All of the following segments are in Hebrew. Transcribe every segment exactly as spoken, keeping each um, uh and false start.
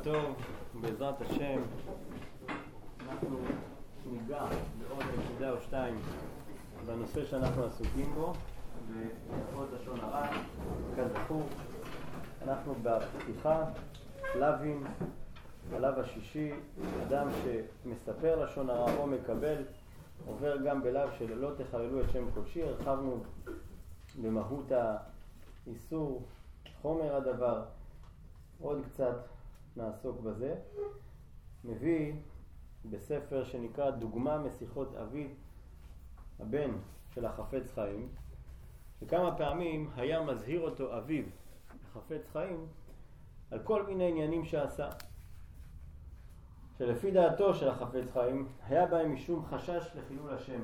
טוב, בעזרת השם אנחנו ניגע בעוד נקודה או שתיים בנושא שאנחנו עסוקים בו, בהלכות לשון הרע. כזכור, אנחנו בפתיחה, לוין, הלאו השישי. אדם שמספר לשון הרע או מקבל עובר גם בלאו של לא תחללו את שם קודשי. הרחבנו במהות האיסור, חומר הדבר, עוד קצת נעסוק בזה. מביא בספר שנקרא דוגמה משיחות אבי, הבן של החפץ חיים, וכמה פעמים היה מזהיר אותו אביו, החפץ חיים, על כל מיני עניינים שעשה, שלפי דעתו של החפץ חיים היה בהם משום חשש לחילול השם.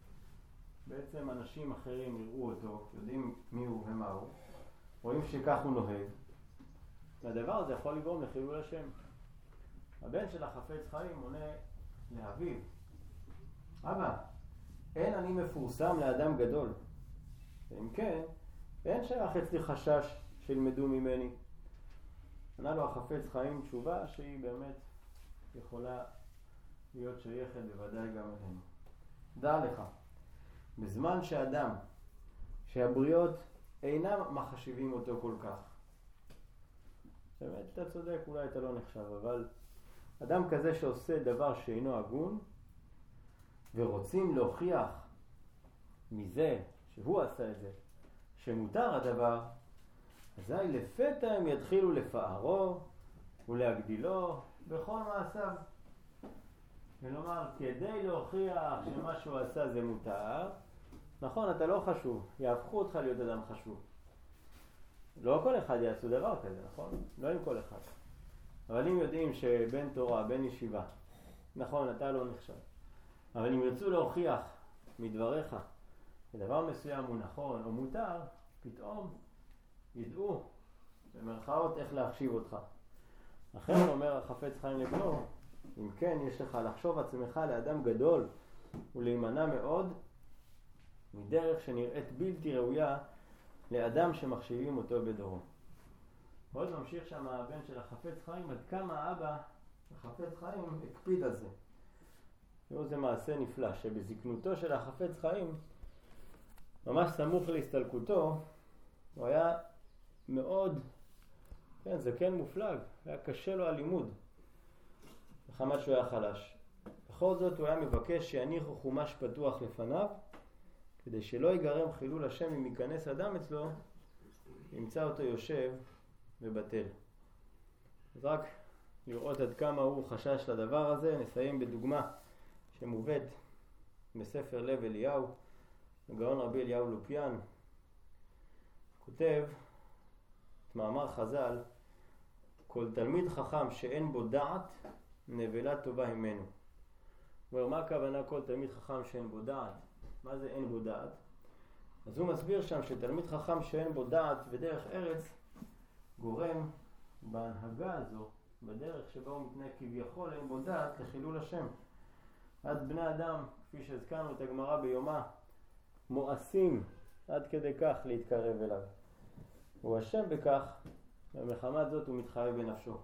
בעצם אנשים אחרים יראו אותו, יודעים מי הוא ומה הוא, רואים שכך הוא נוהג, והדבר הזה יכול לגרום לחילול השם. הבן של החפץ חיים עונה לאביו, אבא, אין אני מפורסם לאדם גדול, ואם כן, אין שייך אצלי חשש שילמדו ממני. ענה לו החפץ חיים תשובה שהיא באמת יכולה להיות שייכת בוודאי גם אלינו. דע לך, בזמן שאדם שהבריות אינם מחשיבים אותו כל כך, באמת אתה צודק, אולי אתה לא נחשב, אבל אדם כזה שעושה דבר שאינו הגון ורוצים להוכיח מזה שהוא עשה את זה שמותר הדבר, אזי לפתע הם יתחילו לפארו ולהגדילו בכל מעשיו, ולומר כדי להוכיח שמה שהוא עשה זה מותר. נכון, אתה לא חשוב, יהפכו אותך להיות אדם חשוב. לא כל אחד יעשו דבר כזה, נכון? לא עם כל אחד. אבל אם יודעים שבן תורה, בן ישיבה, נכון, אתה לא נחשב, אבל אם ירצו להוכיח מדבריך שדבר מסוים הוא נכון או מותר, פתאום ידעו במרכאות איך להחשיב אותך. אחר אומר החפץ חיים לבנו, אם כן יש לך לחשוב עצמך לאדם גדול ולהימנע מאוד מדרך שנראית בלתי ראויה לאדם שמחשיבים אותו בדורו. ועוד ממשיך שם הבן של החפץ חיים עד כמה האבא החפץ חיים הקפיד על זה. תראו, זה מעשה נפלא שבזקנותו של החפץ חיים, ממש סמוך להסתלקותו, הוא היה מאוד, כן, זה כן מופלג, היה קשה לו הלימוד, מחמת שהוא היה חלש. בכל זאת הוא היה מבקש שיניחו חומש פתוח לפניו, כדי שלא ייגרם חילול השם אם ייכנס אדם אצלו, ימצא אותו יושב ובטל. אז רק לראות עד כמה הוא חשש לדבר הזה, נסיים בדוגמה שמובאת בספר לב אליהו, הגאון רבי אליהו לופיאן כותב את מאמר חז"ל, כל תלמיד חכם שאין בו דעת נבלה טובה ממנו. ומה הכוונה כל תלמיד חכם שאין בו דעת? מה זה אין בו דעת? אז הוא מסביר שם שתלמיד חכם שאין בו דעת ודרך ארץ גורם בהנהגה הזו, בדרך שבה הוא מתנהג כביכול אין בו דעת, לחילול השם. עד בני אדם, כפי שהזכרנו את הגמרא ביומה, מואסים עד כדי כך להתקרב אליו. הוא אשם בכך, במחמת זאת הוא מתחייב בנפשו.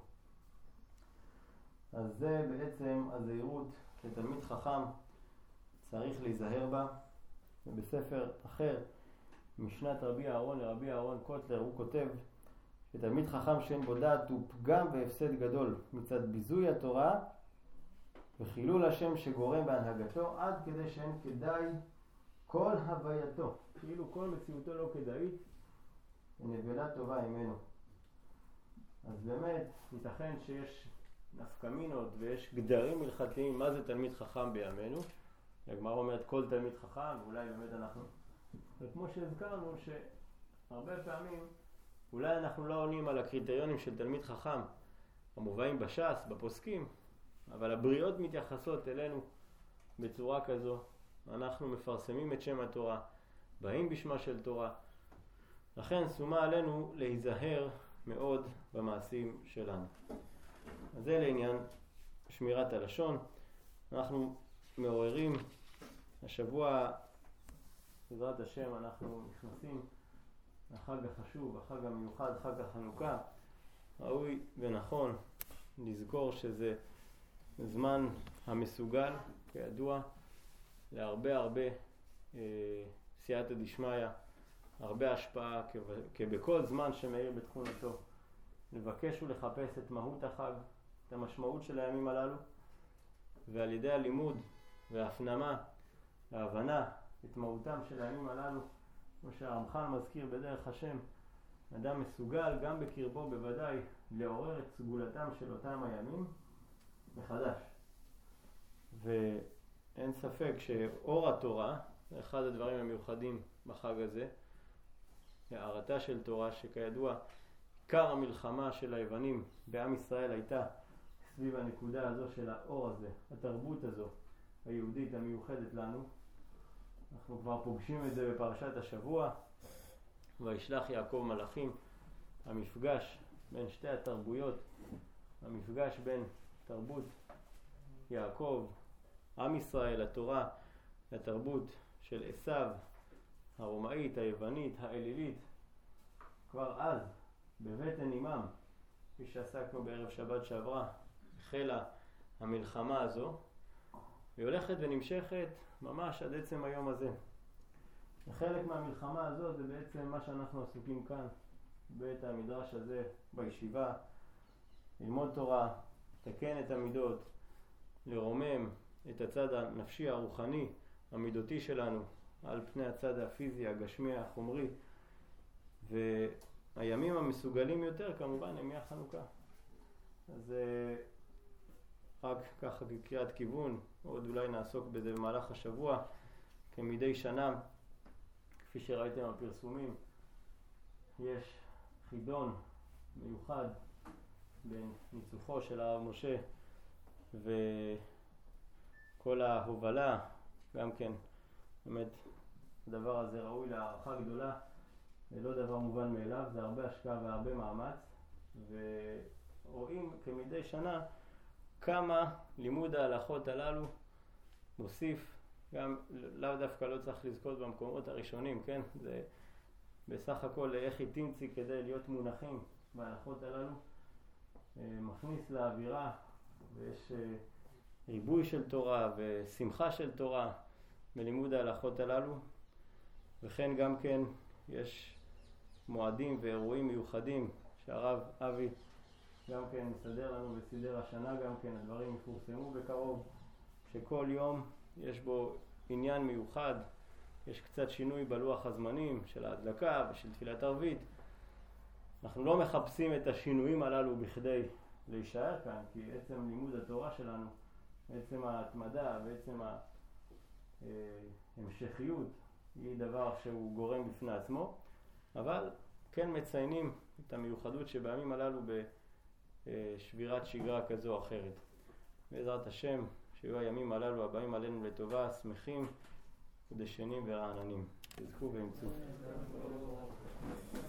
אז זה בעצם הזהירות שתלמיד חכם צריך להיזהר בה. ובספר אחר, משנת רבי אהרון לרבי אהרון קוטלר, הוא כותב שתלמיד חכם שאין בו דעת הוא פגם והפסד גדול מצד ביזוי התורה וחילול השם שגורם בהנהגתו, עד כדי שאין כדאי כל הווייתו, כאילו כל מציאותו לא כדאית ונבלה טובה ממנו. אז באמת ייתכן שיש נפקמינות ויש גדרים הלכתיים מה זה תלמיד חכם בימינו. הגמרא אומרת כל תלמיד חכם, ואולי באמת אנחנו, וכמו שהזכרנו שהרבה פעמים אולי אנחנו לא עונים על הקריטריונים של תלמיד חכם המובאים בש"ס, בפוסקים, אבל הבריאות מתייחסות אלינו בצורה כזו. אנחנו מפרסמים את שם התורה, באים בשמה של תורה, לכן שומה עלינו להיזהר מאוד במעשים שלנו. אז זה לעניין שמירת הלשון. אנחנו מעוררים השבוע, בעזרת השם, אנחנו נכנסים החג החשוב, החג המיוחד, חג החנוכה. ראוי ונכון לזכור שזה זמן המסוגל, כידוע, להרבה הרבה אה, סייעתא דשמיא, הרבה השפעה, כבכל זמן שמאיר בתכונתו. לבקש ולחפש את מהות החג, את המשמעות של הימים הללו, ועל ידי הלימוד וההפנמה, ההבנה, את מהותם של הימים הללו, כמו שהרמח"ל מזכיר בדרך השם, אדם מסוגל גם בקרבו בוודאי לעורר את סגולתם של אותם הימים מחדש. ואין ספק שאור התורה, זה אחד הדברים המיוחדים בחג הזה, הערתה של תורה, שכידוע עיקר המלחמה של היוונים בעם ישראל הייתה סביב הנקודה הזו של האור הזה, התרבות הזו היהודית המיוחדת לנו. אנחנו כבר פוגשים את זה בפרשת השבוע, וישלח יעקב מלאכים, המפגש בין שתי התרבויות, המפגש בין תרבות יעקב, עם ישראל, התורה, לתרבות של עשיו, הרומאית, היוונית, האלילית. כבר אז, בבטן אימם, כפי שעסקנו בערב שבת שעברה, החלה המלחמה הזו, והיא הולכת ונמשכת ממש עד עצם היום הזה. וחלק מהמלחמה הזו זה בעצם מה שאנחנו עסוקים כאן, בית המדרש הזה, בישיבה, ללמוד תורה, לתקן את המידות, לרומם את הצד הנפשי, הרוחני, המידותי שלנו, על פני הצד הפיזי, הגשמי, החומרי. והימים המסוגלים יותר כמובן הם מהחנוכה. אז רק ככה בקריאת כיוון, עוד אולי נעסוק בזה במהלך השבוע, כמדי שנה, כפי שראיתם בפרסומים, יש חידון מיוחד בין ניצוחו של הרב משה וכל ההובלה, גם כן באמת הדבר הזה ראוי להערכה גדולה, זה לא דבר מובן מאליו, זה הרבה השקעה והרבה מאמץ, ורואים כמדי שנה כמה לימוד ההלכות הללו מוסיף, גם לאו דווקא לא צריך לזכות במקומות הראשונים, כן? זה בסך הכל איך התמצי כדי להיות מונחים בהלכות הללו, מכניס לאווירה, ויש ריבוי של תורה ושמחה של תורה בלימוד ההלכות הללו. וכן גם כן יש מועדים ואירועים מיוחדים שהרב אבי גם כן מסדר לנו בסידר השנה, גם כן הדברים יפורסמו בקרוב, שכל יום יש בו עניין מיוחד, יש קצת שינוי בלוח הזמנים של ההדלקה ושל תפילת ערבית. אנחנו לא מחפשים את השינויים הללו בכדי להישאר כאן, כי עצם לימוד התורה שלנו, עצם ההתמדה ועצם ההמשכיות היא דבר שהוא גורם בפני עצמו, אבל כן מציינים את המיוחדות שבימים הללו בשבירת שגרה כזו או אחרת. בעזרת השם, שיהיו הימים הללו הבאים עלינו לטובה, שמחים ודשנים ורעננים. תזכו ואמצו.